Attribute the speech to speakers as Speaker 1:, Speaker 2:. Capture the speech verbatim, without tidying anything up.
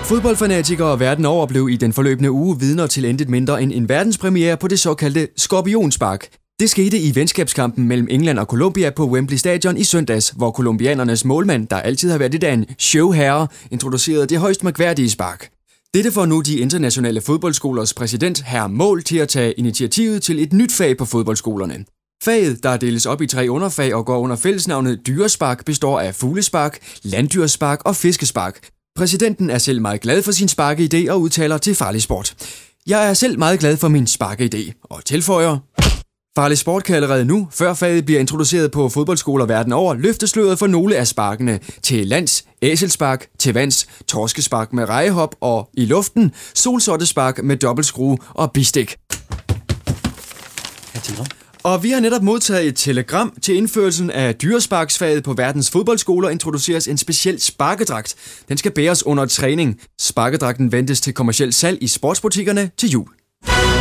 Speaker 1: Fodboldfanatikere verden over blev i den forløbende uge vidner til intet mindre end en verdenspremiere på det såkaldte skorpionspark. Det skete i venskabskampen mellem England og Colombia på Wembley Stadion i søndags, hvor colombianernes målmand, der altid har været lidt af en showherre, introducerede det højst mærkværdige spark. Dette får nu de internationale fodboldskolers præsident, hr. Mål, til at tage initiativet til et nyt fag på fodboldskolerne. Faget, der deles op i tre underfag og går under fællesnavnet dyrespark, består af fuglespark, landdyrspark og fiskespark. Præsidenten er selv meget glad for sin sparkeidé og udtaler til Farlig Sport: "Jeg er selv meget glad for min sparkeidé", og tilføjer: "Farlig Sport kan allerede nu, før faget bliver introduceret på fodboldskoler verden over, løfte sløret for nogle af sparkene til lands, æselspark, til vands, torskespark med rejehop og i luften, solsortespark med dobbeltskrue og bistik." Og vi har netop modtaget et telegram. Til indførelsen af dyresparksfaget på verdens fodboldskoler introduceres en speciel sparkedragt. Den skal bæres under træning. Sparkedragten ventes til kommerciel salg i sportsbutikkerne til jul.